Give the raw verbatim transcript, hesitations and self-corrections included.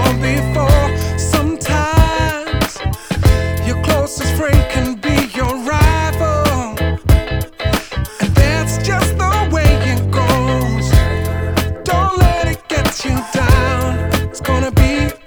gone before. Sometimes your closest friend can be your rival, and that's just the way it goes. Don't let it get you down. It's gonna be